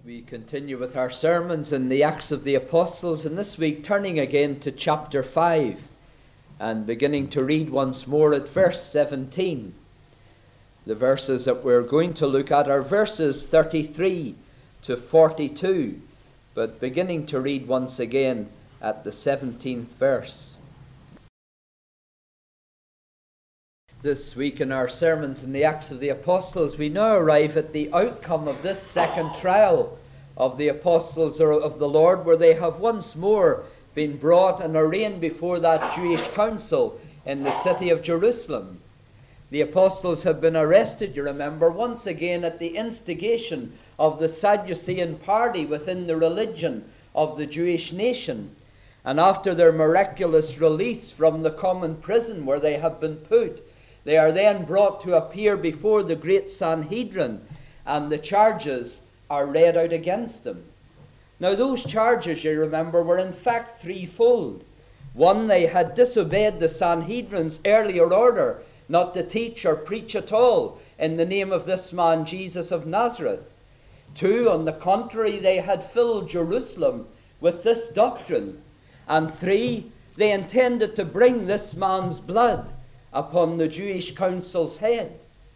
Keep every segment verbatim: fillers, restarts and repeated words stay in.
We continue with our sermons in the Acts of the Apostles, and this week turning again to chapter five and beginning to read once more at verse seventeen. The verses that we're going to look at are verses thirty-three to forty-two, but beginning to read once again at the seventeenth verse. This week in our sermons in the Acts of the Apostles, we now arrive at the outcome of this second trial of the apostles of the Lord, where they have once more been brought and arraigned before that Jewish council in the city of Jerusalem. The apostles have been arrested, you remember, once again at the instigation of the Sadducean party within the religion of the Jewish nation. And after their miraculous release from the common prison where they have been put, they are then brought to appear before the great Sanhedrin, and the charges are read out against them. Now those charges, you remember, were in fact threefold. One, they had disobeyed the Sanhedrin's earlier order not to teach or preach at all in the name of this man Jesus of Nazareth. Two, on the contrary, they had filled Jerusalem with this doctrine. And three, they intended to bring this man's blood upon the Jewish council's head.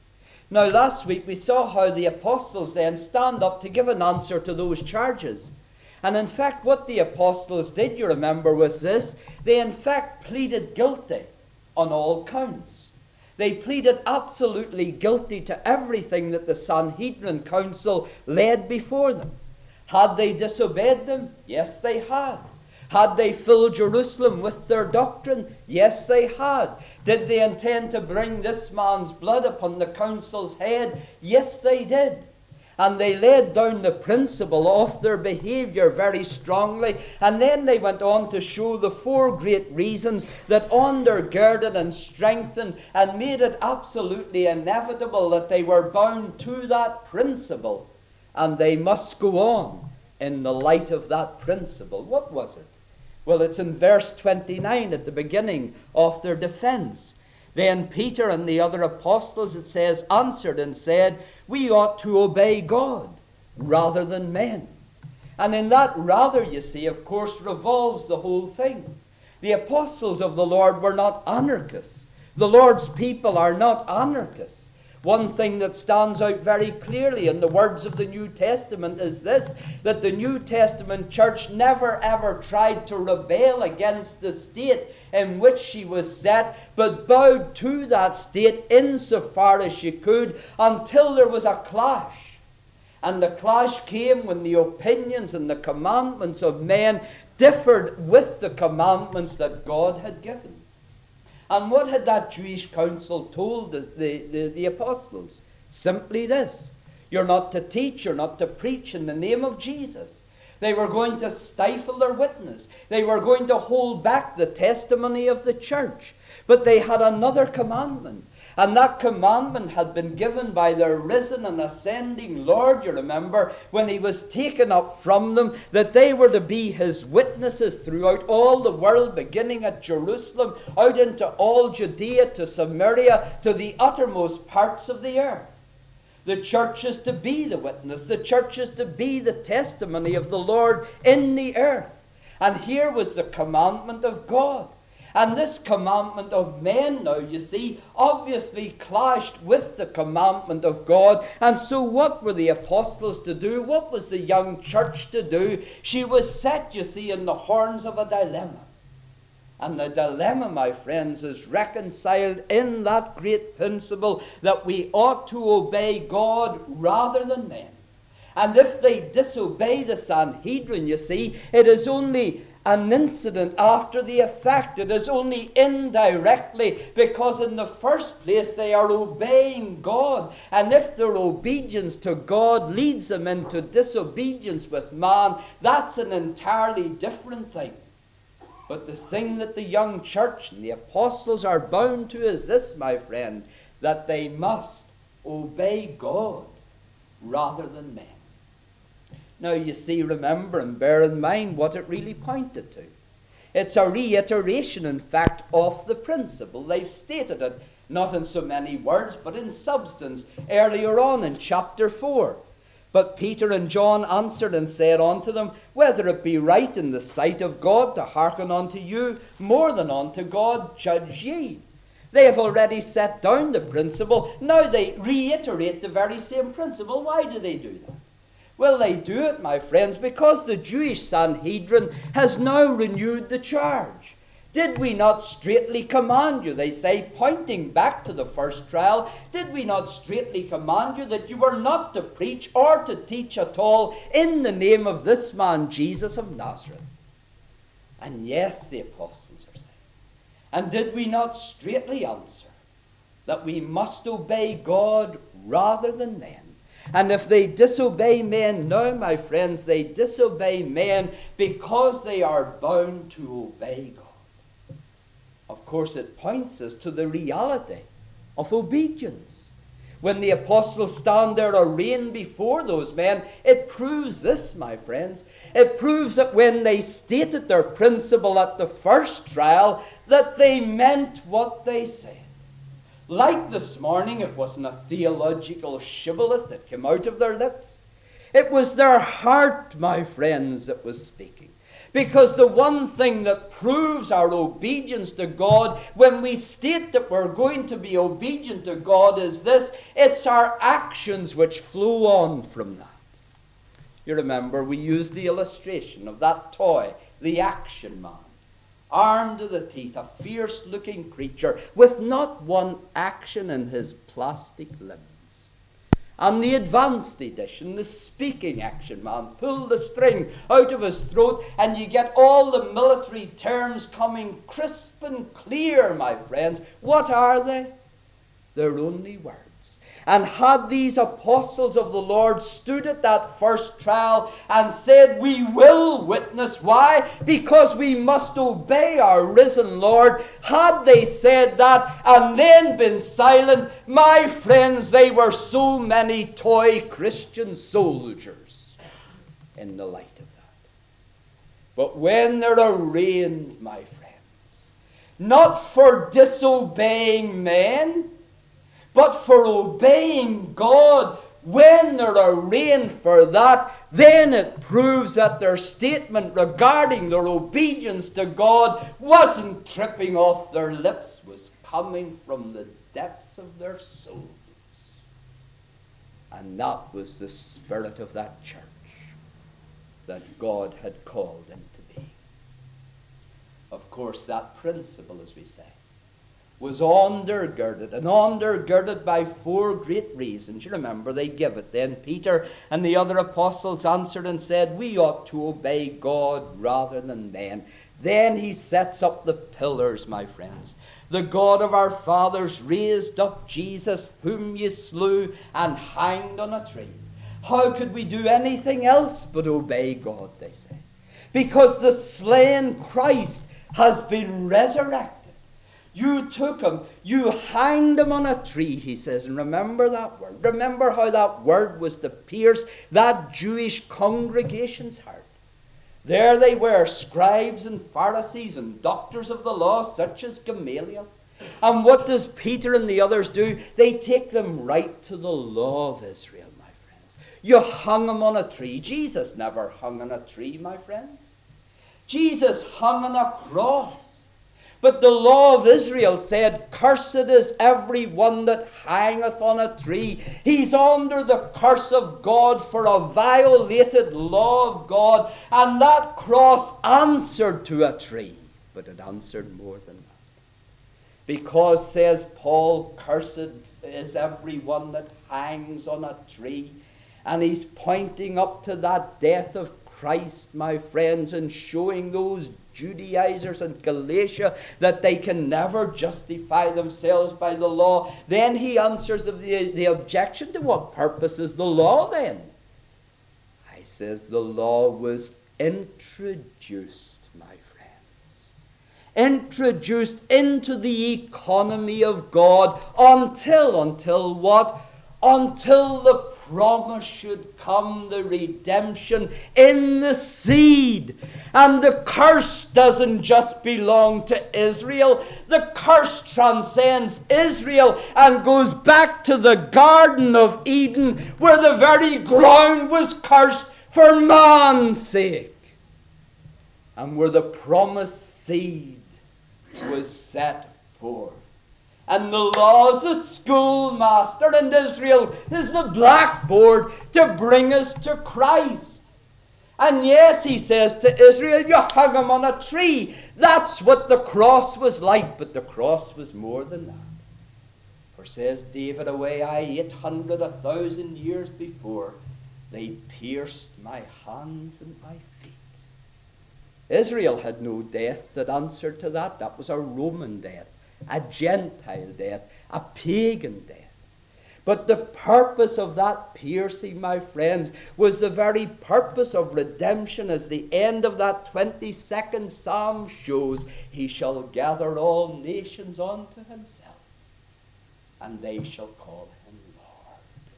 Now last week we saw how the apostles then stand up to give an answer to those charges. And in fact what the apostles did, you remember, was this: they in fact pleaded guilty on all counts. They pleaded absolutely guilty to everything that the Sanhedrin council laid before them. Had they disobeyed them? Yes, they had. Had they filled Jerusalem with their doctrine? Yes, they had. Did they intend to bring this man's blood upon the council's head? Yes, they did. And they laid down the principle of their behavior very strongly. And then they went on to show the four great reasons that undergirded and strengthened and made it absolutely inevitable that they were bound to that principle. And they must go on in the light of that principle. What was it? Well, it's in verse twenty-nine at the beginning of their defense. Then Peter and the other apostles, it says, answered and said, we ought to obey God rather than men. And in that rather, you see, of course, revolves the whole thing. The apostles of the Lord were not anarchists. The Lord's people are not anarchists. One thing that stands out very clearly in the words of the New Testament is this: that the New Testament church never ever tried to rebel against the state in which she was set, but bowed to that state insofar as she could until there was a clash. And the clash came when the opinions and the commandments of men differed with the commandments that God had given. And what had that Jewish council told the, the, the, the apostles? Simply this: you're not to teach, you're not to preach in the name of Jesus. They were going to stifle their witness. They were going to hold back the testimony of the church. But they had another commandment. And that commandment had been given by their risen and ascending Lord, you remember, when he was taken up from them, that they were to be his witnesses throughout all the world, beginning at Jerusalem, out into all Judea, to Samaria, to the uttermost parts of the earth. The church is to be the witness. The church is to be the testimony of the Lord in the earth. And here was the commandment of God. And this commandment of men now, you see, obviously clashed with the commandment of God. And so what were the apostles to do? What was the young church to do? She was set, you see, in the horns of a dilemma. And the dilemma, my friends, is reconciled in that great principle that we ought to obey God rather than men. And if they disobey the Sanhedrin, you see, it is only an incident after the effect. It is only indirectly, because in the first place they are obeying God. And if their obedience to God leads them into disobedience with man, that's an entirely different thing. But the thing that the young church and the apostles are bound to is this, my friend: that they must obey God rather than men. Now, you see, remember and bear in mind what it really pointed to. It's a reiteration, in fact, of the principle. They've stated it, not in so many words, but in substance, earlier on in chapter four. But Peter and John answered and said unto them, Whether it be right in the sight of God to hearken unto you more than unto God, judge ye. They have already set down the principle. Now they reiterate the very same principle. Why do they do that? Well, they do it, my friends, because the Jewish Sanhedrin has now renewed the charge. Did we not straitly command you, they say, pointing back to the first trial, did we not straitly command you that you were not to preach or to teach at all in the name of this man Jesus of Nazareth? And yes, the apostles are saying. And did we not straitly answer that we must obey God rather than men? And if they disobey men now, my friends, they disobey men because they are bound to obey God. Of course, it points us to the reality of obedience. When the apostles stand there arraigned before those men, it proves this, my friends. It proves that when they stated their principle at the first trial, that they meant what they said. Like this morning, it wasn't a theological shibboleth that came out of their lips. It was their heart, my friends, that was speaking. Because the one thing that proves our obedience to God when we state that we're going to be obedient to God is this: it's our actions which flow on from that. You remember we used the illustration of that toy, the Action Man. Armed to the teeth, a fierce-looking creature with not one action in his plastic limbs. And the advanced edition, the speaking Action Man, pulled the string out of his throat and you get all the military terms coming crisp and clear, my friends. What are they? They're only words. And had these apostles of the Lord stood at that first trial and said, we will witness. Why? Because we must obey our risen Lord. Had they said that and then been silent, my friends, they were so many toy Christian soldiers in the light of that. But when they're arraigned, my friends, not for disobeying men, but for obeying God, when they're arraigned for that, then it proves that their statement regarding their obedience to God wasn't tripping off their lips, was coming from the depths of their souls. And that was the spirit of that church that God had called into being. Of course, that principle, as we say, was undergirded, and undergirded by four great reasons. You remember, they give it then. Peter and the other apostles answered and said, we ought to obey God rather than men. Then he sets up the pillars, my friends. The God of our fathers raised up Jesus, whom ye slew and hanged on a tree. How could we do anything else but obey God, they say? Because the slain Christ has been resurrected. You took him, you hanged him on a tree, he says. And remember that word. Remember how that word was to pierce that Jewish congregation's heart. There they were, scribes and Pharisees and doctors of the law, such as Gamaliel. And what does Peter and the others do? They take them right to the law of Israel, my friends. You hung him on a tree. Jesus never hung on a tree, my friends. Jesus hung on a cross. But the law of Israel said, cursed is every one that hangeth on a tree. He's under the curse of God for a violated law of God. And that cross answered to a tree. But it answered more than that. Because, says Paul, cursed is every one that hangs on a tree. And he's pointing up to that death of Christ, my friends, and showing those Judaizers in Galatia that they can never justify themselves by the law. Then he answers the, the objection, to what purpose is the law then? He says the law was introduced, my friends. Introduced into the economy of God until, until what? Until the promise should come, the redemption in the seed. And the curse doesn't just belong to Israel. The curse transcends Israel and goes back to the Garden of Eden, where the very ground was cursed for man's sake, and where the promised seed was set forth. And the laws, the schoolmaster in Israel, is the blackboard to bring us to Christ. And yes, he says to Israel, you hung him on a tree. That's what the cross was like. But the cross was more than that. For says David, away I eight hundred, a thousand years before, they pierced my hands and my feet. Israel had no death that answered to that. That was a Roman death, a Gentile death, a pagan death. But the purpose of that piercing, my friends, was the very purpose of redemption, as the end of that twenty-second Psalm shows. He shall gather all nations unto himself, and they shall call him Lord.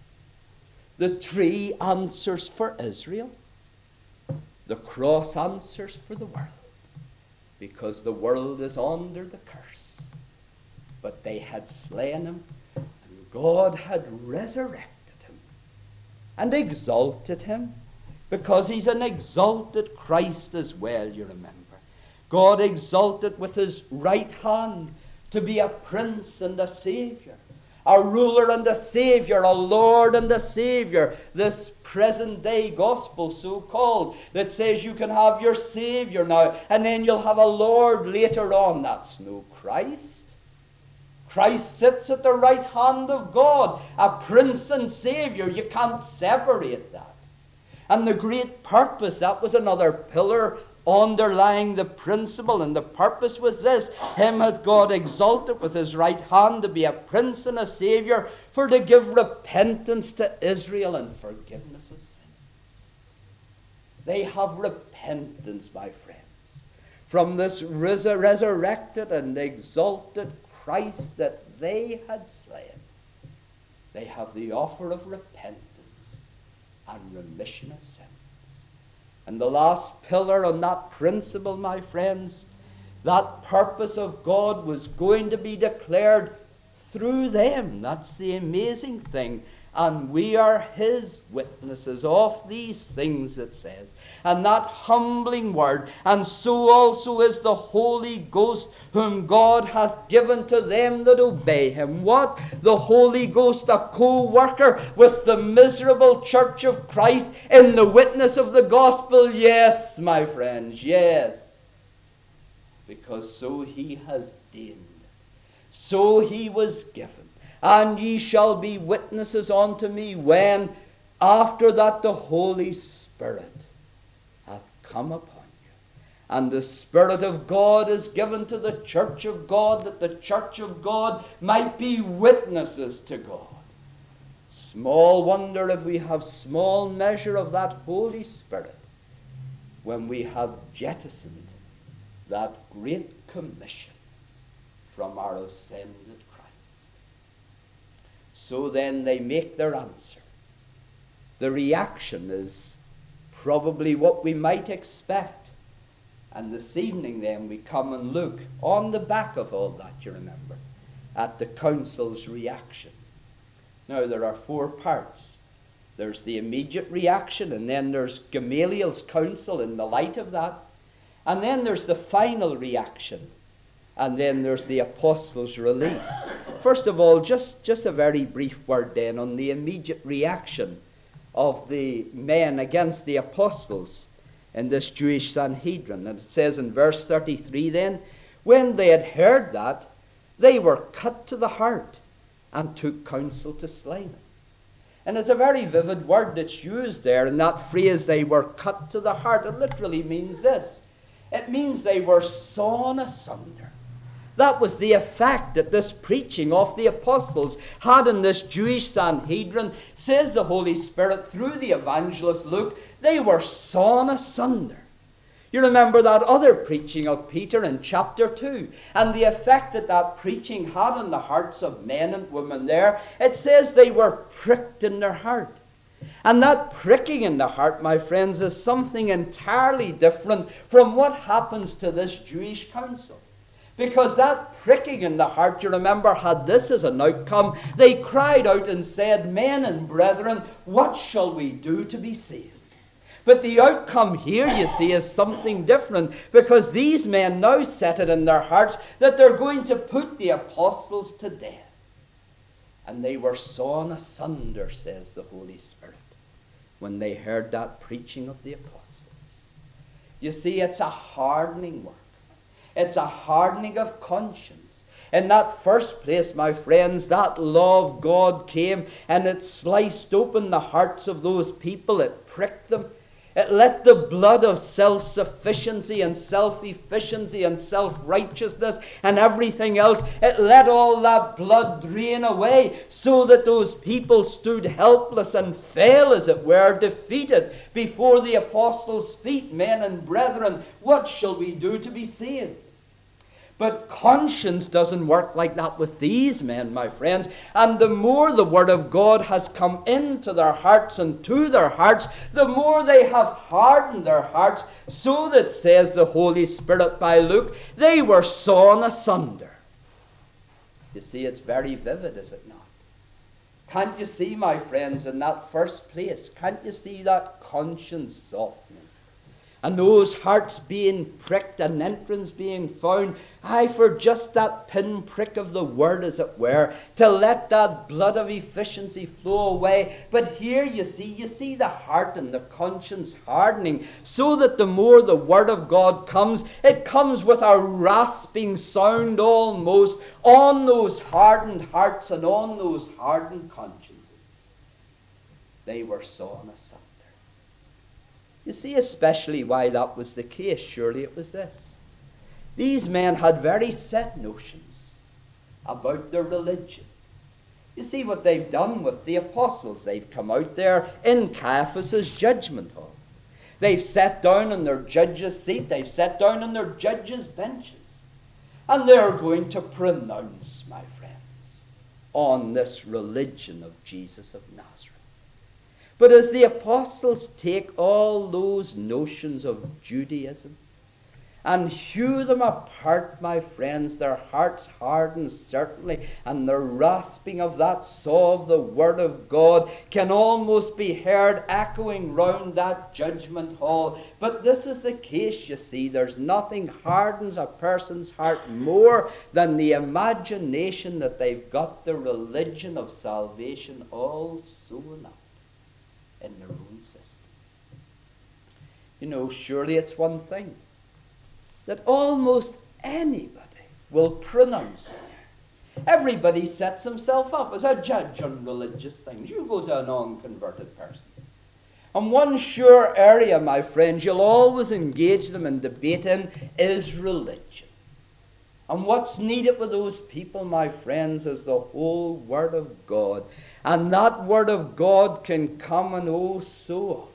The tree answers for Israel. The cross answers for the world, because the world is under the curse. But they had slain him, and God had resurrected him and exalted him, because he's an exalted Christ as well, you remember. God exalted with his right hand to be a prince and a savior, a ruler and a savior, a Lord and a savior. This present day gospel, so called, that says you can have your savior now and then you'll have a Lord later on. That's no Christ. Christ sits at the right hand of God, a prince and savior. You can't separate that. And the great purpose, that was another pillar underlying the principle, and the purpose was this: him hath God exalted with his right hand to be a prince and a savior, for to give repentance to Israel and forgiveness of sin. They have repentance, my friends, from this res- resurrected and exalted Christ that they had slain. They have the offer of repentance and remission of sins. And the last pillar on that principle, my friends, that purpose of God was going to be declared through them. That's the amazing thing. And we are his witnesses of these things, it says. And that humbling word, and so also is the Holy Ghost, whom God hath given to them that obey him. What? The Holy Ghost, a co-worker with the miserable church of Christ in the witness of the gospel? Yes, my friends, yes. Because so he has deigned, so he was given. And ye shall be witnesses unto me, when after that the Holy Spirit hath come upon you. And the Spirit of God is given to the church of God, that the church of God might be witnesses to God. Small wonder if we have small measure of that Holy Spirit when we have jettisoned that great commission from our ascended Christ. So then they make their answer. The reaction is probably what we might expect. And this evening then we come and look on the back of all that, you remember, at the council's reaction. Now there are four parts. There's the immediate reaction, and then there's Gamaliel's counsel in the light of that. And then there's the final reaction. And then there's the apostles' release. First of all, just, just a very brief word then on the immediate reaction of the men against the apostles in this Jewish Sanhedrin. And it says in verse thirty-three then, when they had heard that, they were cut to the heart and took counsel to slay them. And it's a very vivid word that's used there in that phrase, they were cut to the heart. It literally means this. It means they were sawn asunder. That was the effect that this preaching of the apostles had in this Jewish Sanhedrin. Says the Holy Spirit through the evangelist Luke, they were sawn asunder. You remember that other preaching of Peter in chapter two, and the effect that that preaching had on the hearts of men and women there. It says they were pricked in their heart. And that pricking in the heart, my friends, is something entirely different from what happens to this Jewish council. Because that pricking in the heart, you remember, had this as an outcome. They cried out and said, "Men and brethren, what shall we do to be saved?" But the outcome here, you see, is something different, because these men now set it in their hearts that they're going to put the apostles to death. And they were sawn asunder, says the Holy Spirit, when they heard that preaching of the apostles. You see, it's a hardening work. It's a hardening of conscience. In that first place, my friends, that law of God came and it sliced open the hearts of those people. It pricked them. It let the blood of self-sufficiency and self-efficiency and self-righteousness and everything else, it let all that blood drain away, so that those people stood helpless and fell, as it were, defeated before the apostles' feet. "Men and brethren, what shall we do to be saved?" But conscience doesn't work like that with these men, my friends. And the more the Word of God has come into their hearts and to their hearts, the more they have hardened their hearts, so that, says the Holy Spirit by Luke, they were sawn asunder. You see, it's very vivid, is it not? Can't you see, my friends, in that first place, can't you see that conscience softening? And those hearts being pricked, and entrance being found, aye, for just that pinprick of the word, as it were, to let that blood of efficiency flow away. But here you see, you see the heart and the conscience hardening, so that the more the word of God comes, it comes with a rasping sound almost on those hardened hearts and on those hardened consciences. They were sawn asunder. You see, especially why that was the case, surely it was this. These men had very set notions about their religion. You see what they've done with the apostles. They've come out there in Caiaphas' judgment hall. They've sat down on their judge's seat. They've sat down on their judge's benches. And they're going to pronounce, my friends, on this religion of Jesus of Nazareth. But as the apostles take all those notions of Judaism and hew them apart, my friends, their hearts harden certainly, and the rasping of that saw of the Word of God can almost be heard echoing round that judgment hall. But this is the case, you see. There's nothing hardens a person's heart more than the imagination that they've got the religion of salvation all sewn up in their own system. You know, surely it's one thing that almost anybody will pronounce it. Everybody sets himself up as a judge on religious things. You go to a non-converted person, and one sure area, my friends, you'll always engage them in debate in is religion. And what's needed with those people, my friends, is the whole Word of God. And that Word of God can come, and oh so often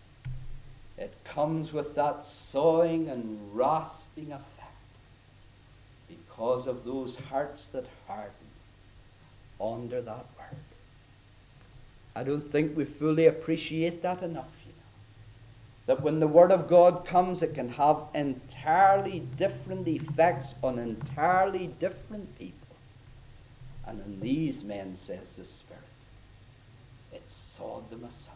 it comes with that sawing and rasping effect because of those hearts that harden under that Word. I don't think we fully appreciate that enough, you know. That when the Word of God comes, it can have entirely different effects on entirely different people. And in these men, says the Spirit, it sawed them asunder.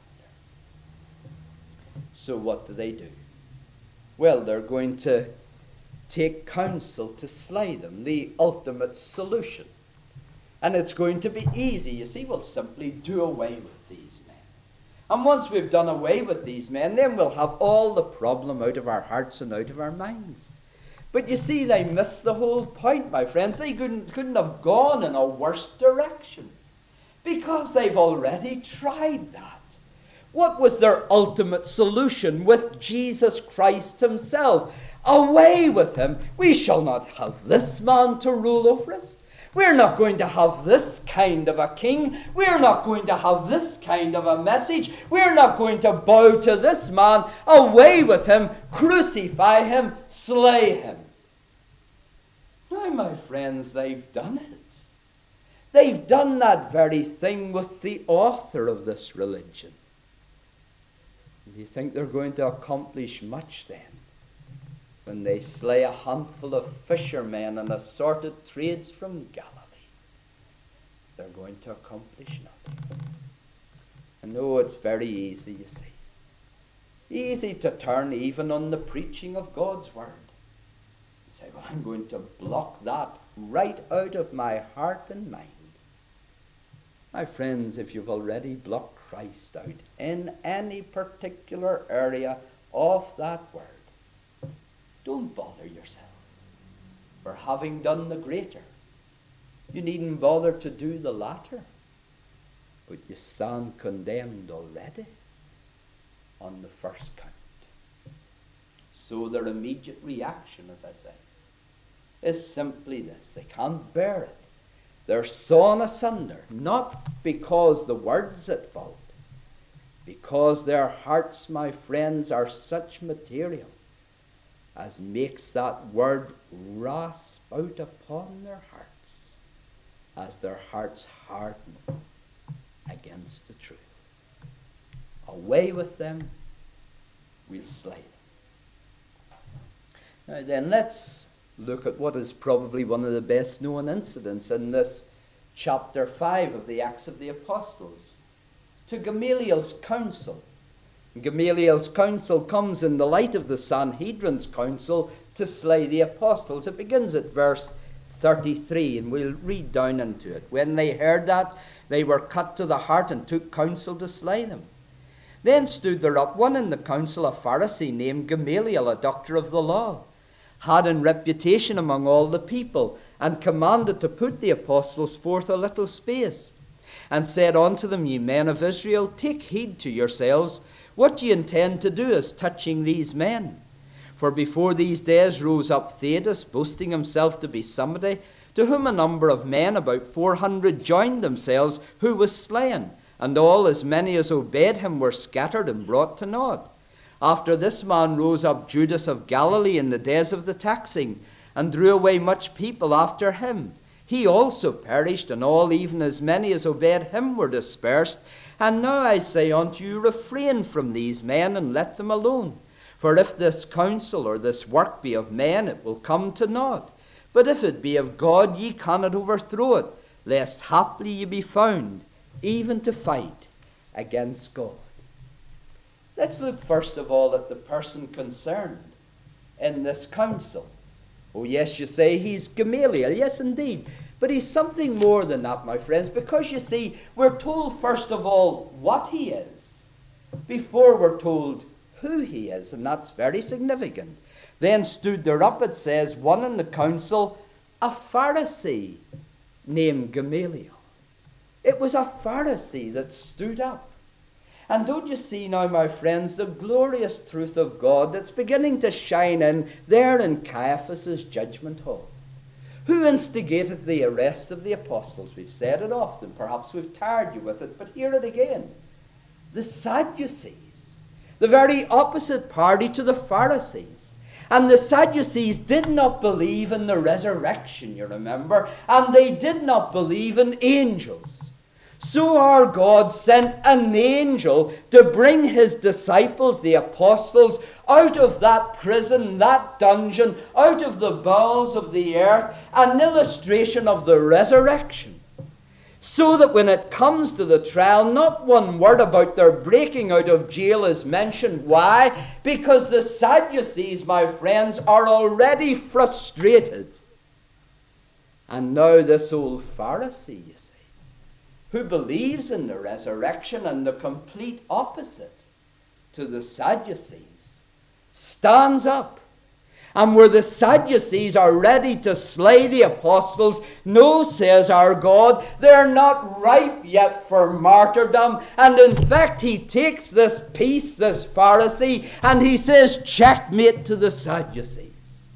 So what do they do? Well, they're going to take counsel to slay them, the ultimate solution. And it's going to be easy. You see, we'll simply do away with these men. And once we've done away with these men, then we'll have all the problem out of our hearts and out of our minds. But you see, they missed the whole point, my friends. They couldn't, couldn't have gone in a worse direction, because they've already tried that. What was their ultimate solution? With Jesus Christ himself. Away with him. We shall not have this man to rule over us. We're not going to have this kind of a king. We're not going to have this kind of a message. We're not going to bow to this man. Away with him. Crucify him. Slay him. Now, my friends, they've done it. They've done that very thing with the author of this religion. Do you think they're going to accomplish much then when they slay a handful of fishermen and assorted trades from Galilee? They're going to accomplish nothing. I know it's very easy, you see. Easy to turn even on the preaching of God's word and say, well, I'm going to block that right out of my heart and mind. My friends, if you've already blocked Christ out in any particular area of that word, don't bother yourself for having done the greater. You needn't bother to do the latter, but you stand condemned already on the first count. So their immediate reaction, as I say, is simply this: they can't bear it. They're sawn asunder, not because the word's at fault, because their hearts, my friends, are such material as makes that word rasp out upon their hearts, as their hearts harden against the truth. Away with them, we'll slay them. Now then, let's look at what is probably one of the best known incidents in this chapter five of the Acts of the Apostles, to Gamaliel's council. Gamaliel's council comes in the light of the Sanhedrin's council to slay the apostles. It begins at verse thirty-three, and we'll read down into it. When they heard that, they were cut to the heart and took counsel to slay them. Then stood there up one in the council, a Pharisee named Gamaliel, a doctor of the law, had in reputation among all the people, and commanded to put the apostles forth a little space, and said unto them, Ye men of Israel, take heed to yourselves what ye intend to do as touching these men. For before these days rose up Theudas, boasting himself to be somebody, to whom a number of men, about four hundred, joined themselves, who was slain, and all as many as obeyed him were scattered and brought to naught. After this man rose up Judas of Galilee in the days of the taxing, and drew away much people after him. He also perished, and all, even as many as obeyed him, were dispersed. And now I say unto you, refrain from these men, and let them alone. For if this counsel or this work be of men, it will come to naught. But if it be of God, ye cannot overthrow it, lest haply ye be found even to fight against God. Let's look first of all at the person concerned in this council. Oh yes, you say he's Gamaliel. Yes, indeed. But he's something more than that, my friends, because you see, we're told first of all what he is before we're told who he is, and that's very significant. Then stood there up, it says, one in the council, a Pharisee named Gamaliel. It was a Pharisee that stood up. And don't you see now, my friends, the glorious truth of God that's beginning to shine in there in Caiaphas' judgment hall? Who instigated the arrest of the apostles? We've said it often. Perhaps we've tired you with it, but hear it again. The Sadducees, the very opposite party to the Pharisees. And the Sadducees did not believe in the resurrection, you remember, and they did not believe in angels. So our God sent an angel to bring his disciples, the apostles, out of that prison, that dungeon, out of the bowels of the earth, an illustration of the resurrection. So that when it comes to the trial, not one word about their breaking out of jail is mentioned. Why? Because the Sadducees, my friends, are already frustrated. And now this old Pharisee, you see, who believes in the resurrection and the complete opposite to the Sadducees, stands up. And where the Sadducees are ready to slay the apostles, no, says our God, they're not ripe yet for martyrdom. And in fact, he takes this piece, this Pharisee, and he says, checkmate to the Sadducees.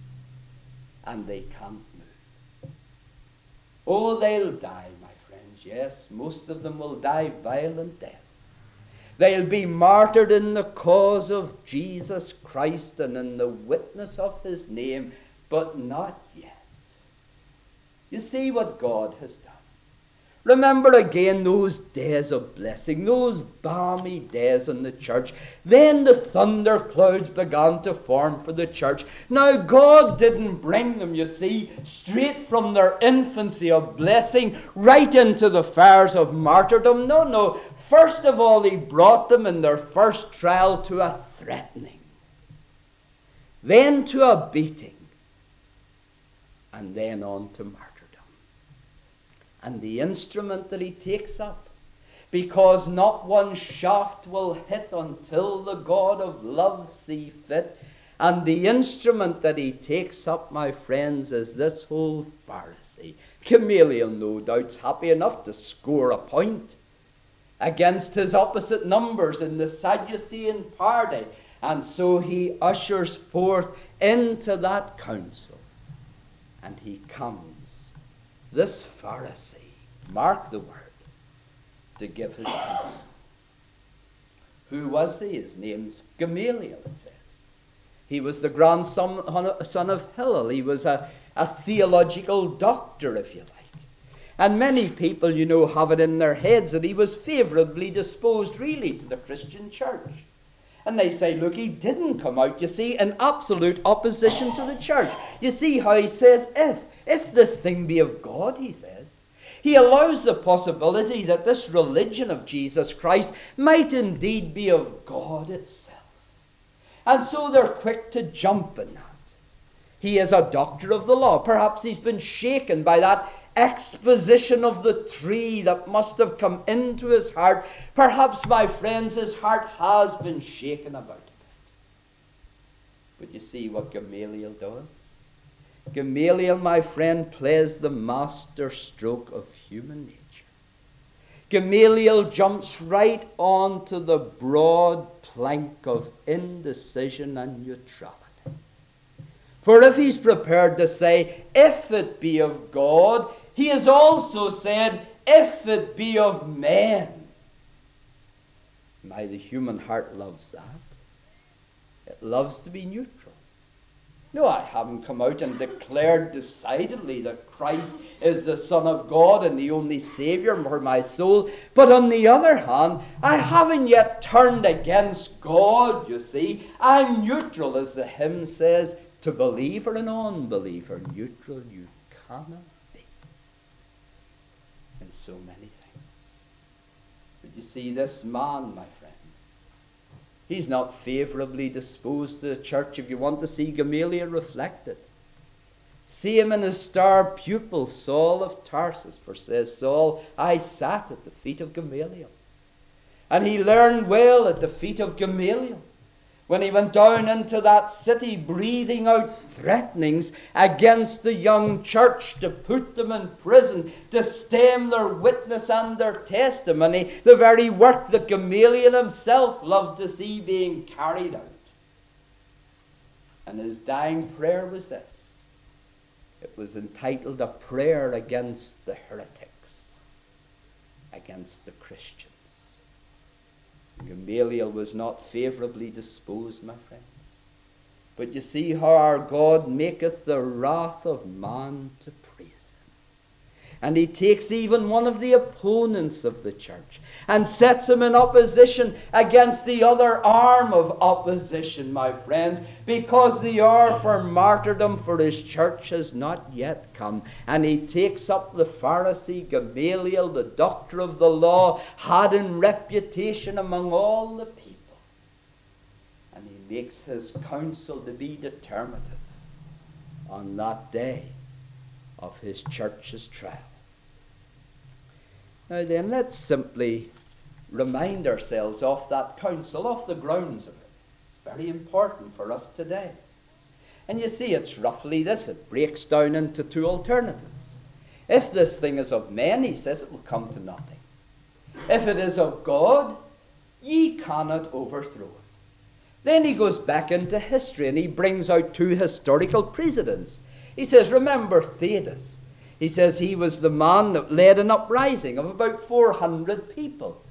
And they can't move. Oh, they'll die. Yes, most of them will die violent deaths. They'll be martyred in the cause of Jesus Christ and in the witness of his name, but not yet. You see what God has done. Remember again those days of blessing, those balmy days in the church. Then the thunder clouds began to form for the church. Now God didn't bring them, you see, straight from their infancy of blessing right into the fires of martyrdom. No, no. First of all, he brought them in their first trial to a threatening, then to a beating, and then on to martyrdom. And the instrument that he takes up, because not one shaft will hit until the God of love see fit, and the instrument that he takes up, my friends, is this whole Pharisee. Gamaliel, no doubt's happy enough to score a point against his opposite numbers in the Sadducean party, and so he ushers forth into that council, and he comes, this Pharisee, mark the word, to give his counsel. Who was he? His name's Gamaliel, it says. He was the grandson son of Hillel. He was a, a theological doctor, if you like. And many people, you know, have it in their heads that he was favorably disposed, really, to the Christian church. And they say, look, he didn't come out, you see, in absolute opposition to the church. You see how he says, if, if this thing be of God, he says. He allows the possibility that this religion of Jesus Christ might indeed be of God itself. And so they're quick to jump in that. He is a doctor of the law. Perhaps he's been shaken by that exposition of the tree that must have come into his heart. Perhaps, my friends, his heart has been shaken about it. But you see what Gamaliel does? Gamaliel, my friend, plays the master stroke of human nature. Gamaliel jumps right onto the broad plank of indecision and neutrality. For if he's prepared to say, if it be of God, he has also said, if it be of men. My, the human heart loves that. It loves to be neutral. No, I haven't come out and declared decidedly that Christ is the Son of God and the only Savior for my soul. But on the other hand, I haven't yet turned against God, you see. I'm neutral, as the hymn says. To believer and unbeliever, neutral you cannot be. In so many things. But you see, this man, my friends, he's not favorably disposed to the church. If you want to see Gamaliel reflected, see him in his star pupil, Saul of Tarsus. For says Saul, I sat at the feet of Gamaliel. And he learned well at the feet of Gamaliel. When he went down into that city, breathing out threatenings against the young church to put them in prison, to stem their witness and their testimony, the very work that Gamaliel himself loved to see being carried out. And his dying prayer was this. It was entitled A Prayer Against the Heretics, against the Christians. Gamaliel was not favorably disposed, my friends. But you see how our God maketh the wrath of man to praise him. And he takes even one of the opponents of the church and sets him in opposition against the other arm of opposition, my friends, because the hour for martyrdom for his church has not yet come. And he takes up the Pharisee Gamaliel, the doctor of the law, had in reputation among all the people. And he makes his counsel to be determinative on that day of his church's trial. Now then, let's simply remind ourselves of that counsel, of the grounds of it. It's very important for us today. And you see, it's roughly this. It breaks down into two alternatives. If this thing is of men, he says, it will come to nothing. If it is of God, ye cannot overthrow it. Then he goes back into history and he brings out two historical precedents. He says, remember Theudas. He says he was the man that led an uprising of about four hundred people. He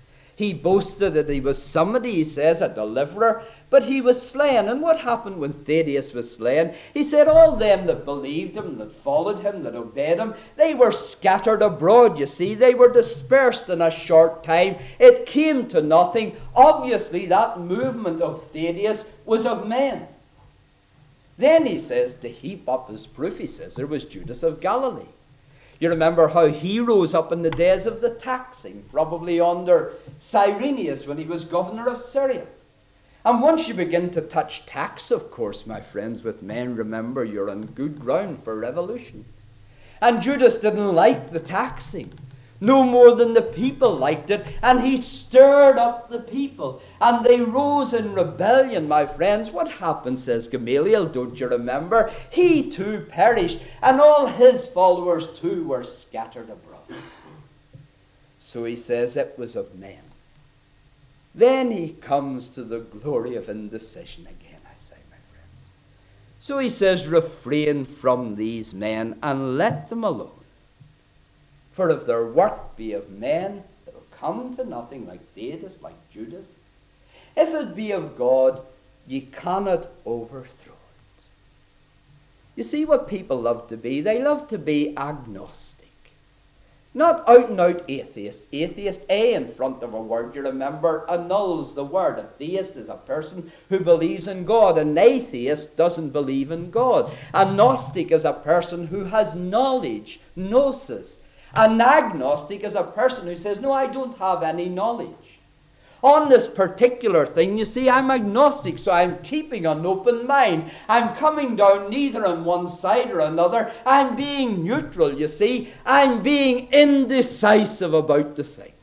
He boasted that he was somebody, he says, a deliverer, but he was slain. And what happened when Thaddeus was slain? He said all them that believed him, that followed him, that obeyed him, they were scattered abroad, you see. They were dispersed in a short time. It came to nothing. Obviously, that movement of Thaddeus was of men. Then he says, to heap up his proof, he says, there was Judas of Galilee. You remember how he rose up in the days of the taxing, probably under Cyrenius when he was governor of Syria. And once you begin to touch tax, of course, my friends, with men, remember you're on good ground for revolution. And Judas didn't like the taxing, no more than the people liked it, and he stirred up the people, and they rose in rebellion, my friends. What happened, says Gamaliel, don't you remember? He too perished, and all his followers too were scattered abroad. So he says it was of men. Then he comes to the glory of indecision again, I say, my friends. So he says, refrain from these men and let them alone. For if their work be of men, it will come to nothing, like Thaddeus, like Judas. If it be of God, ye cannot overthrow it. You see what people love to be? They love to be agnostic. Not out and out atheist. Atheist, A in front of a word, you remember, annuls the word. A theist is a person who believes in God. An atheist doesn't believe in God. A gnostic is a person who has knowledge, gnosis. An agnostic is a person who says, no, I don't have any knowledge. On this particular thing, you see, I'm agnostic, so I'm keeping an open mind. I'm coming down neither on one side or another. I'm being neutral, you see. I'm being indecisive about the thing.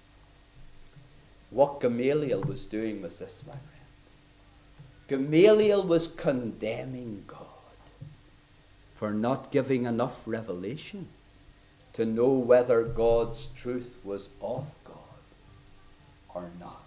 What Gamaliel was doing was this, my friends. Gamaliel was condemning God for not giving enough revelation to know whether God's truth was of God or not.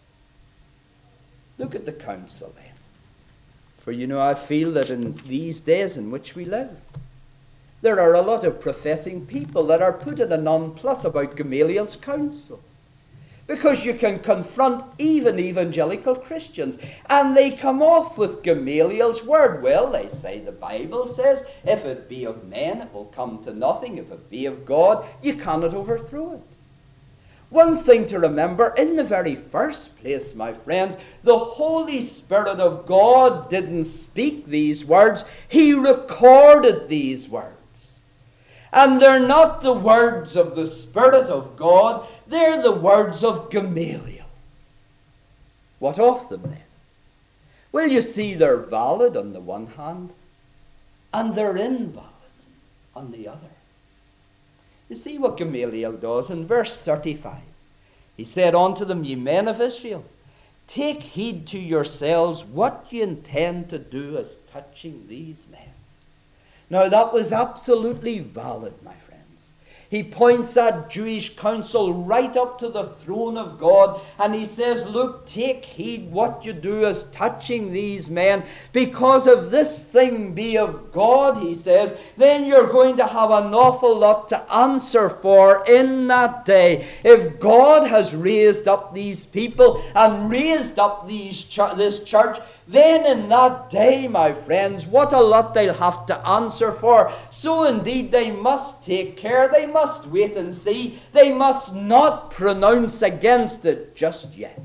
Look at the council then. For you know, I feel that in these days in which we live, there are a lot of professing people that are put at a nonplus about Gamaliel's council. Because you can confront even evangelical Christians, and they come off with Gamaliel's word. Well, they say the Bible says, if it be of men, it will come to nothing. If it be of God, you cannot overthrow it. One thing to remember, in the very first place, my friends, the Holy Spirit of God didn't speak these words. He recorded these words. And they're not the words of the Spirit of God. They're the words of Gamaliel. What of them then? Well, you see, they're valid on the one hand, and they're invalid on the other. You see what Gamaliel does in verse thirty-five. He said unto them, ye men of Israel, take heed to yourselves what ye intend to do as touching these men. Now that was absolutely valid, my friends. He points that Jewish council right up to the throne of God, and he says, look, take heed what you do as touching these men, because if this thing be of God, he says, then you're going to have an awful lot to answer for in that day. If God has raised up these people and raised up these ch- this church, then in that day, my friends, what a lot they'll have to answer for. So indeed they must take care. They must wait and see. They must not pronounce against it just yet.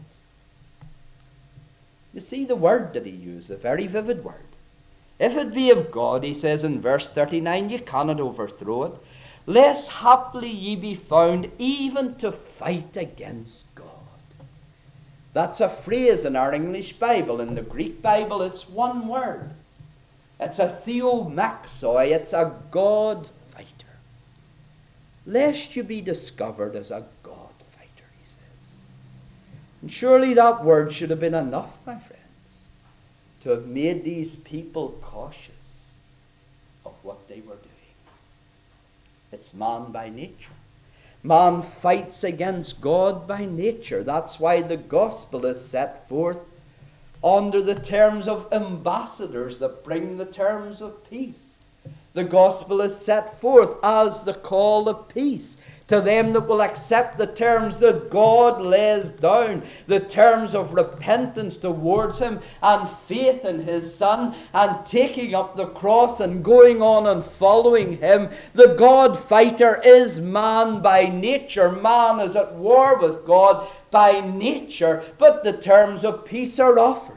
You see the word that he used, a very vivid word. If it be of God, he says in verse thirty-nine, ye cannot overthrow it, lest haply ye be found even to fight against God. That's a phrase in our English Bible. In the Greek Bible, it's one word. It's a theomaxoi. It's a God fighter. Lest you be discovered as a God fighter, he says. And surely that word should have been enough, my friends, to have made these people cautious of what they were doing. It's man by nature. Man fights against God by nature. That's why the gospel is set forth under the terms of ambassadors that bring the terms of peace. The gospel is set forth as the call of peace, to them that will accept the terms that God lays down, the terms of repentance towards him and faith in his Son and taking up the cross and going on and following him. The God fighter is man by nature. Man is at war with God by nature, but the terms of peace are offered.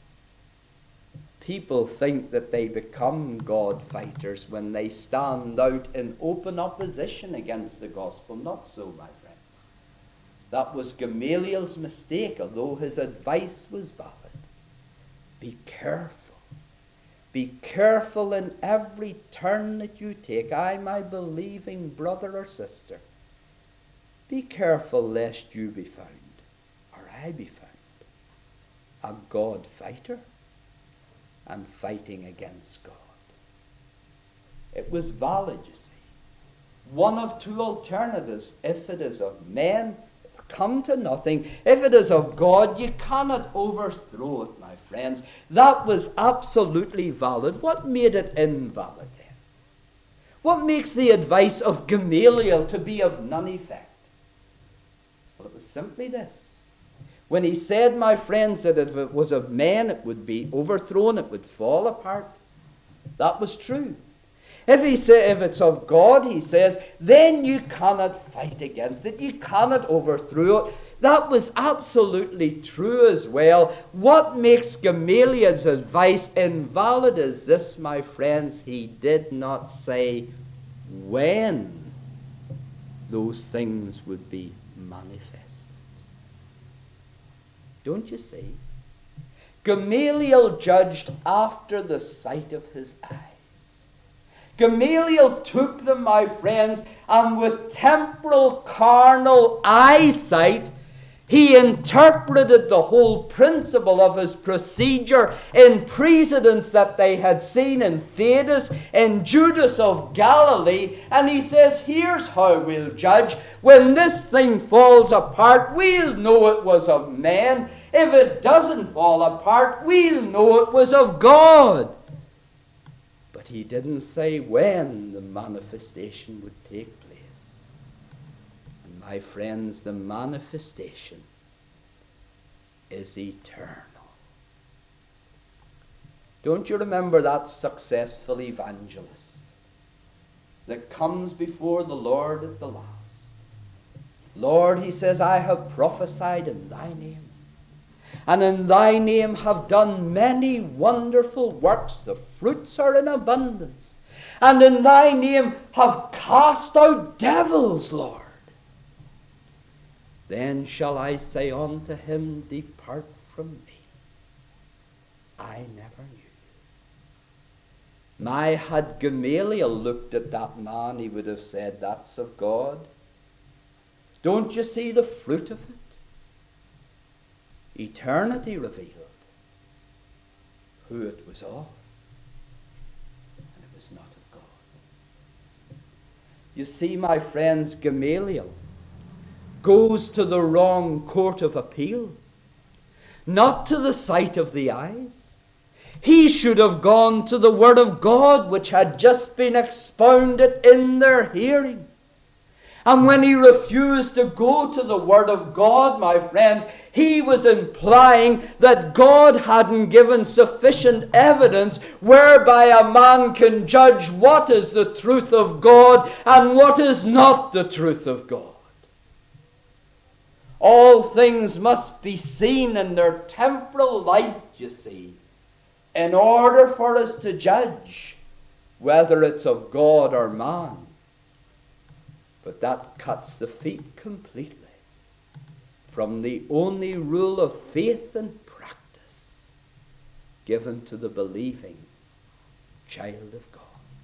People think that they become God fighters when they stand out in open opposition against the gospel. Not so, my friend. That was Gamaliel's mistake, although his advice was valid. Be careful. Be careful in every turn that you take. I, my believing brother or sister, be careful lest you be found, or I be found, a God fighter and fighting against God. It was valid, you see. One of two alternatives. If it is of men, it will come to nothing. If it is of God, you cannot overthrow it, my friends. That was absolutely valid. What made it invalid then? What makes the advice of Gamaliel to be of none effect? Well, it was simply this. When he said, my friends, that if it was of men, it would be overthrown, it would fall apart. That was true. If he say, if it's of God, he says, then you cannot fight against it. You cannot overthrow it. That was absolutely true as well. What makes Gamaliel's advice invalid is this, my friends. He did not say when those things would be manifest. Don't you see? Gamaliel judged after the sight of his eyes. Gamaliel took them, my friends, and with temporal, carnal eyesight, he interpreted the whole principle of his procedure in precedents that they had seen in Theudas, in Judas of Galilee, and he says, here's how we'll judge. When this thing falls apart, we'll know it was of men. If it doesn't fall apart, we'll know it was of God. But he didn't say when the manifestation would take place. My friends, the manifestation is eternal. Don't you remember that successful evangelist that comes before the Lord at the last? Lord, he says, I have prophesied in thy name, and in thy name have done many wonderful works. The fruits are in abundance. And in thy name have cast out devils, Lord. Then shall I say unto him, depart from me. I never knew you. My, had Gamaliel looked at that man, he would have said, that's of God. Don't you see the fruit of it? Eternity revealed who it was of, and it was not of God. You see, my friends, Gamaliel goes to the wrong court of appeal, not to the sight of the eyes. He should have gone to the Word of God, which had just been expounded in their hearing. And when he refused to go to the Word of God, my friends, he was implying that God hadn't given sufficient evidence whereby a man can judge what is the truth of God and what is not the truth of God. All things must be seen in their temporal light, you see, in order for us to judge whether it's of God or man. But that cuts the feet completely from the only rule of faith and practice given to the believing child of God.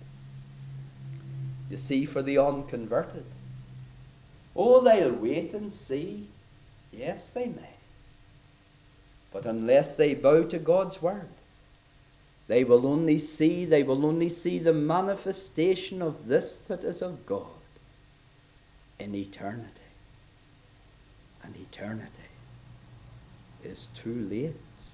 You see, for the unconverted, oh, they'll wait and see. Yes, they may. But unless they bow to God's word, they will only see, they will only see the manifestation of this that is of God in eternity. And eternity is too late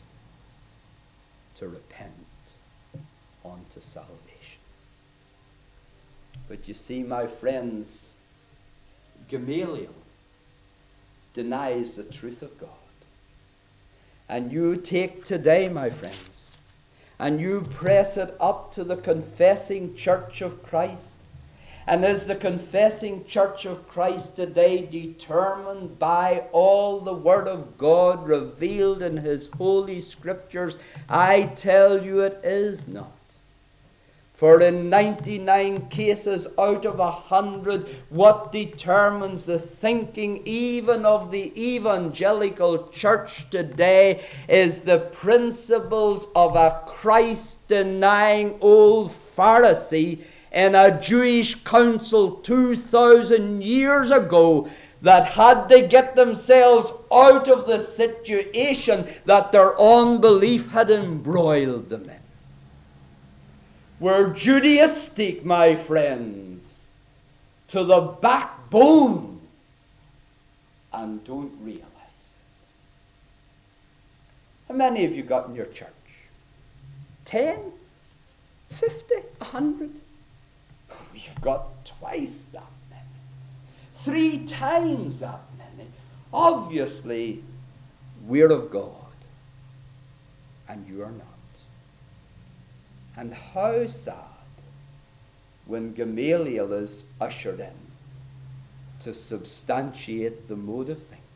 to repent unto salvation. But you see, my friends, Gamaliel denies the truth of God. And you take today, my friends, and you press it up to the confessing church of Christ. And is the confessing church of Christ today determined by all the Word of God revealed in His holy Scriptures? I tell you it is not. For in ninety-nine cases out of a hundred, what determines the thinking even of the evangelical church today is the principles of a Christ-denying old Pharisee in a Jewish council two thousand years ago, that had they get themselves out of the situation that their unbelief had embroiled them in. We're Judaistic, my friends, to the backbone, and don't realize it. How many have you got in your church? Ten? Fifty? A hundred? We've got twice that many. Three times that many. Obviously, we're of God, and you are not. And how sad when Gamaliel is ushered in to substantiate the mode of thinking.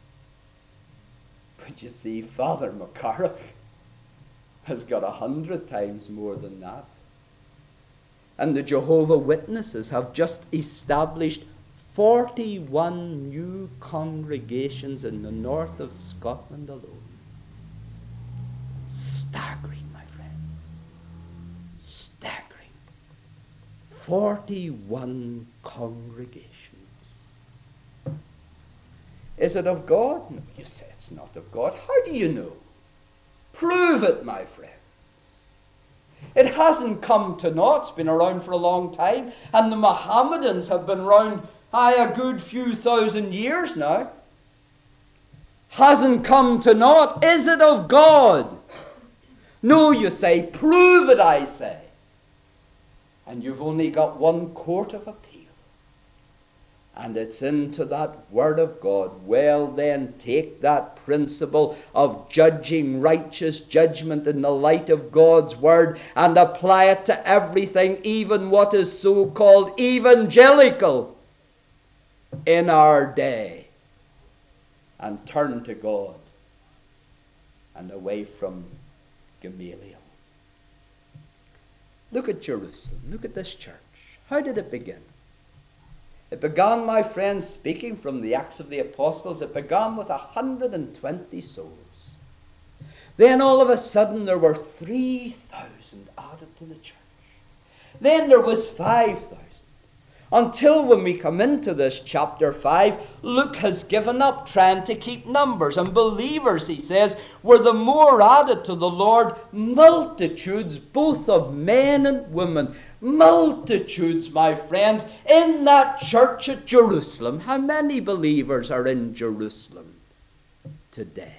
But you see, Father McCarrick has got a hundred times more than that. And the Jehovah Witnesses have just established forty-one new congregations in the north of Scotland alone. Staggering. forty-one congregations. Is it of God? No, you say it's not of God. How do you know? Prove it, my friends. It hasn't come to naught. It's been around for a long time. And the Mohammedans have been around aye, a good few thousand years now. Hasn't come to naught. Is it of God? No, you say. Prove it, I say. And you've only got one court of appeal. And it's into that Word of God. Well then, take that principle of judging righteous judgment in the light of God's Word and apply it to everything, even what is so-called evangelical in our day. And turn to God and away from Gamaliel. Look at Jerusalem. Look at this church. How did it begin? It began, my friends, speaking from the Acts of the Apostles, it began with one hundred twenty souls. Then all of a sudden there were three thousand added to the church. Then there was five thousand. Until when we come into this chapter five, Luke has given up trying to keep numbers. And believers, he says, were the more added to the Lord, multitudes both of men and women. Multitudes, my friends, in that church at Jerusalem. How many believers are in Jerusalem today?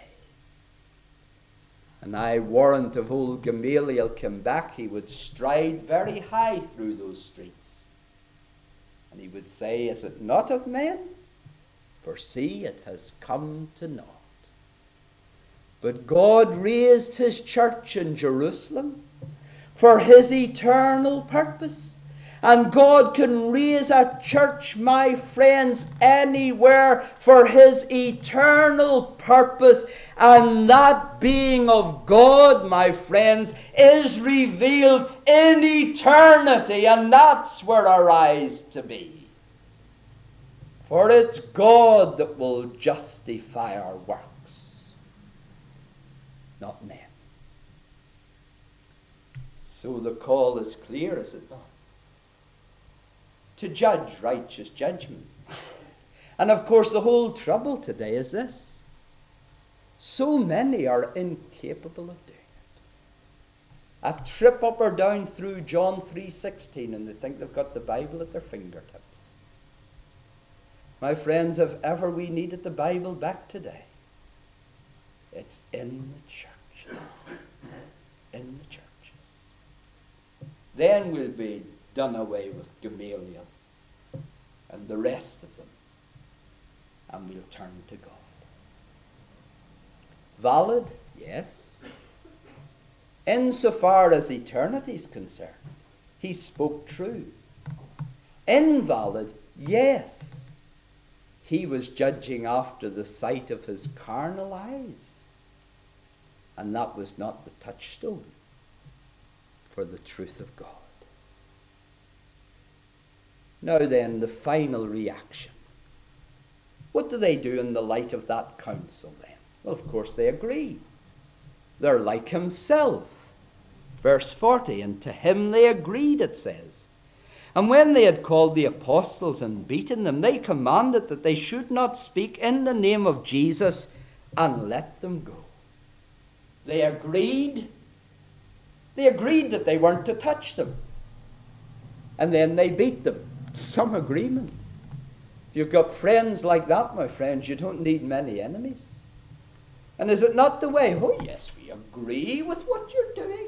And I warrant if old Gamaliel came back, he would stride very high through those streets. And he would say, is it not of men? For see, it has come to naught. But God raised his church in Jerusalem for his eternal purpose. And God can raise a church, my friends, anywhere for his eternal purpose. And that being of God, my friends, is revealed in eternity. And that's where our eyes to be. For it's God that will justify our works, not men. So the call is clear, is it not? To judge righteous judgment. And of course the whole trouble today is this. So many are incapable of doing it. A trip up or down through John three sixteen and they think they've got the Bible at their fingertips. My friends, if ever we needed the Bible back today, it's in the churches. In the churches. Then we'll be done away with Gamaliel and the rest of them. and we'll turn to God. Valid? Yes. Insofar as eternity is concerned, he spoke true. Invalid? Yes. He was judging after the sight of his carnal eyes. And that was not the touchstone for the truth of God. Now then, the final reaction. What do they do in the light of that counsel then? Well, of course, they agree. They're like himself. Verse forty, and to him they agreed, it says. And when they had called the apostles and beaten them, they commanded that they should not speak in the name of Jesus, and let them go. They agreed. They agreed that they weren't to touch them. And then they beat them. Some agreement. If you've got friends like that, my friends, you don't need many enemies. And is it not the way? Oh, yes, we agree with what you're doing.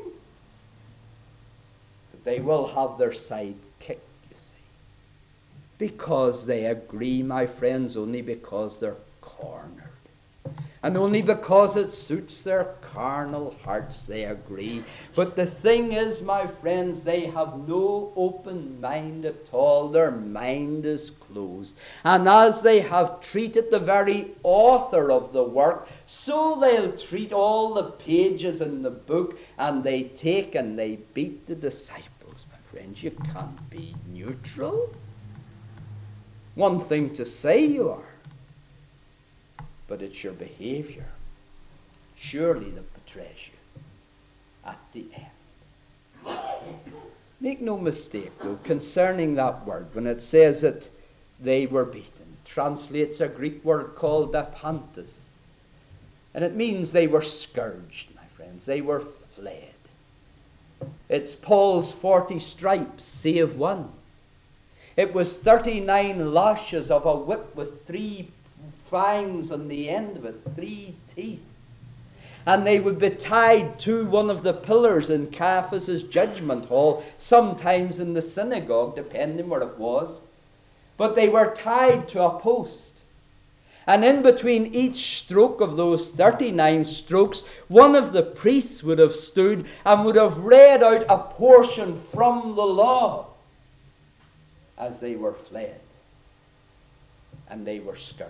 But they will have their side kicked, you see. Because they agree, my friends, only because they're cornered. And only because it suits their carnal hearts they agree. But the thing is, my friends, they have no open mind at all. Their mind is closed. And as they have treated the very author of the work, so they'll treat all the pages in the book, and they take and they beat the disciples. My friends, you can't be neutral. One thing to say you are, but it's your behavior, surely, that betrays you at the end. Make no mistake, though, concerning that word, when it says that they were beaten, translates a Greek word called apantes. And it means they were scourged, my friends. They were fled. It's Paul's forty stripes, save one. It was thirty-nine lashes of a whip with three fangs on the end of it, three teeth. And they would be tied to one of the pillars in Caiaphas' judgment hall, sometimes in the synagogue, depending where it was. But they were tied to a post. And in between each stroke of those thirty-nine strokes, one of the priests would have stood and would have read out a portion from the law as they were fled and they were scourged.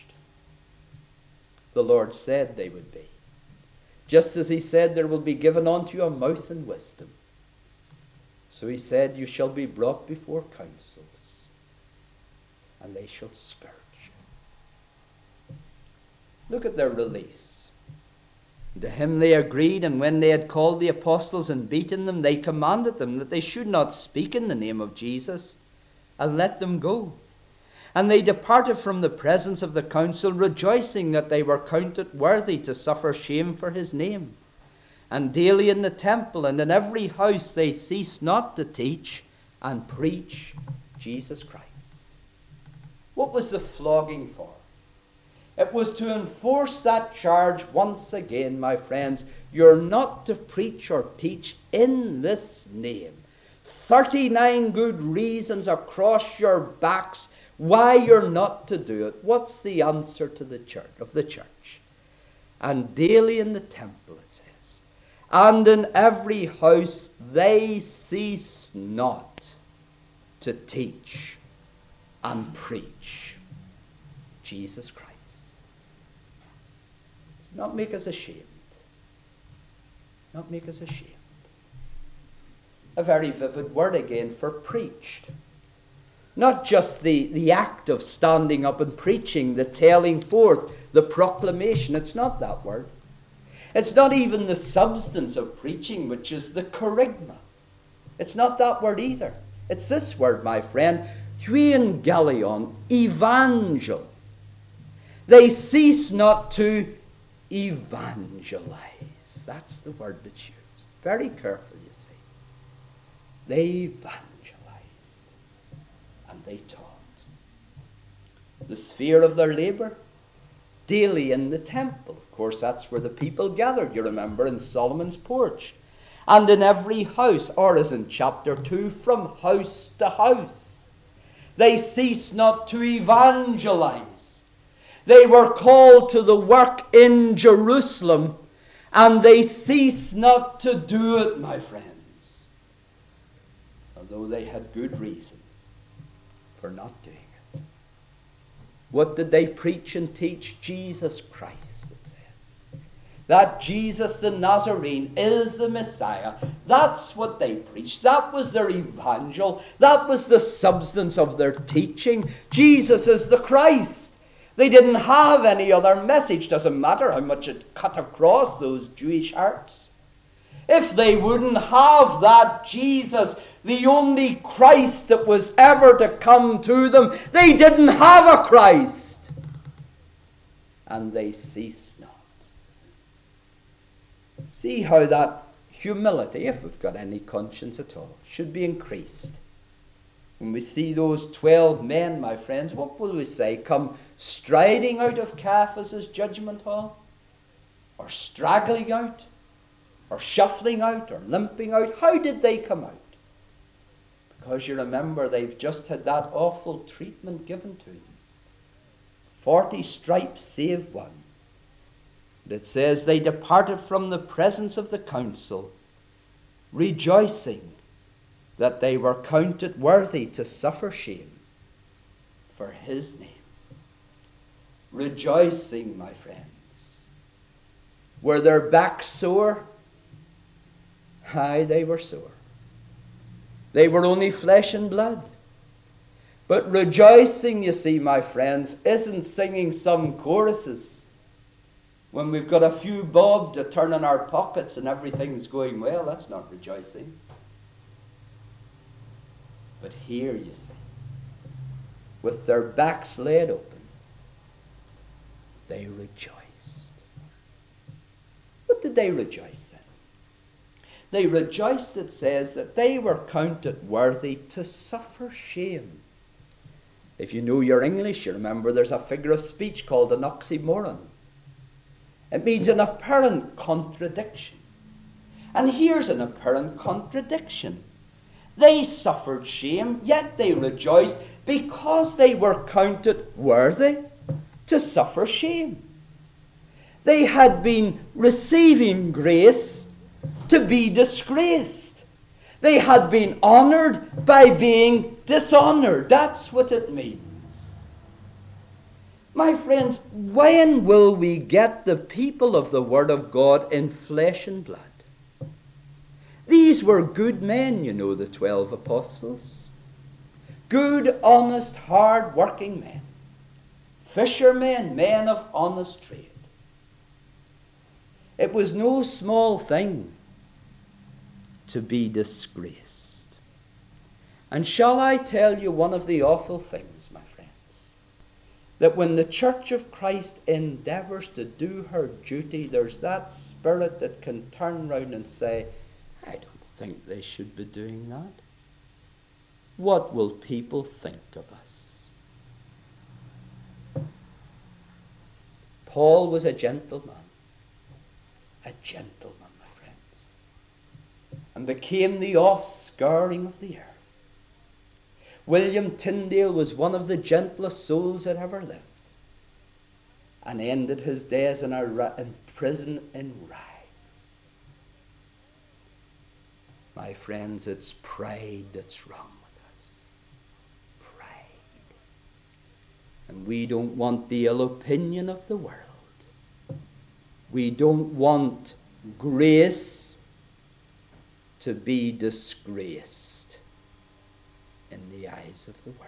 The Lord said they would be. Just as he said, there will be given unto you a mouth and wisdom. So he said, you shall be brought before councils, and they shall scourge you. Look at their release. To him they agreed, and when they had called the apostles and beaten them, they commanded them that they should not speak in the name of Jesus, and let them go. And they departed from the presence of the council, rejoicing that they were counted worthy to suffer shame for his name. And daily in the temple and in every house they ceased not to teach and preach Jesus Christ. What was the flogging for? It was to enforce that charge once again, my friends. You're not to preach or teach in this name. thirty-nine good reasons across your backs why you're not to do it. What's the answer to the church of the church? And daily in the temple, it says, and in every house they cease not to teach and preach Jesus Christ. Not make us ashamed. Not make us ashamed. A very vivid word again for preached. Not just the, the act of standing up and preaching, the telling forth, the proclamation. It's not that word. It's not even the substance of preaching, which is the kerygma. It's not that word either. It's this word, my friend, euangelion, evangel. They cease not to evangelize. That's the word that's used. Very careful, you see. They evangelized. They taught. The sphere of their labor, daily in the temple. Of course, that's where the people gathered, you remember, in Solomon's porch. And in every house, or as in chapter two, from house to house. They cease not to evangelize. They were called to the work in Jerusalem, and they ceased not to do it, my friends, although they had good reason for not doing it. What did they preach and teach? Jesus Christ, it says. That Jesus the Nazarene is the Messiah. That's what they preached. That was their evangel. That was the substance of their teaching. Jesus is the Christ. They didn't have any other message. Doesn't matter how much it cut across those Jewish hearts. If they wouldn't have that Jesus, the only Christ that was ever to come to them, they didn't have a Christ. And they ceased not. See how that humility, if we've got any conscience at all, should be increased. When we see those twelve men, my friends, what will we say? Come striding out of Caiaphas' judgment hall? Or straggling out? Or shuffling out? Or limping out? How did they come out? Because you remember, they've just had that awful treatment given to them. Forty stripes save one. And it says they departed from the presence of the council, rejoicing that they were counted worthy to suffer shame for his name. Rejoicing, my friends. Were their backs sore? Aye, they were sore. They were only flesh and blood. But rejoicing, you see, my friends, isn't singing some choruses when we've got a few bob to turn in our pockets and everything's going well. That's not rejoicing. But here, you see, with their backs laid open, they rejoiced. What did they rejoice in? They rejoiced, it says, that they were counted worthy to suffer shame. If you know your English, you remember there's a figure of speech called an oxymoron. It means an apparent contradiction. And here's an apparent contradiction. They suffered shame, yet they rejoiced because they were counted worthy to suffer shame. They had been receiving grace to be disgraced. They had been honored by being dishonored. That's what it means. My friends, when will we get the people of the Word of God in flesh and blood? These were good men, you know, the twelve apostles. Good, honest, hard-working men. Fishermen, men of honest trade. It was no small thing to be disgraced. And shall I tell you one of the awful things, my friends? That when the Church of Christ endeavours to do her duty, there's that spirit that can turn round and say, I don't think they should be doing that. What will people think of us? Paul was a gentleman. A gentleman, my friends. And became the offscouring of the earth. William Tyndale was one of the gentlest souls that ever lived. And ended his days in, a ra- in prison in rags. My friends, it's pride that's wrong with us. Pride. And we don't want the ill opinion of the world. We don't want grace to be disgraced in the eyes of the world.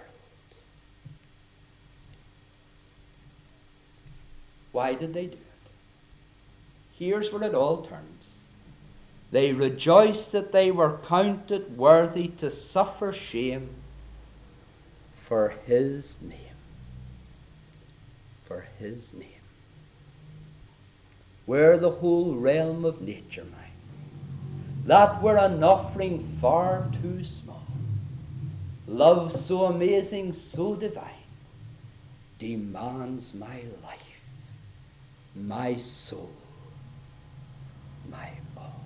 Why did they do it? Here's where it all turns. They rejoiced that they were counted worthy to suffer shame for his name. For his name. Were the whole realm of nature mine, that were an offering far too small. Love so amazing, so divine, demands my life, my soul, my all.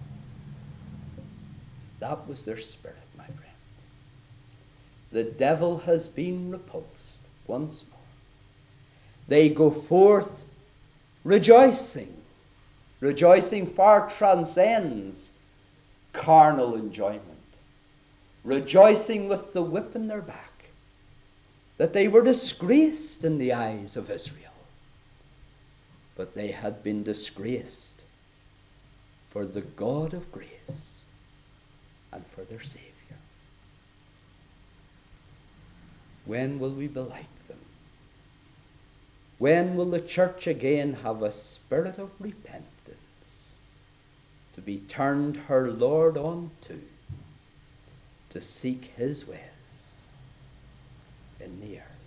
That was their spirit, my friends. The devil has been repulsed once more. They go forth rejoicing. Rejoicing far transcends carnal enjoyment. Rejoicing with the whip in their back, that they were disgraced in the eyes of Israel. But they had been disgraced for the God of grace and for their Savior. When will we be like them? When will the church again have a spirit of repentance to be turned her Lord unto, to seek his ways in the earth?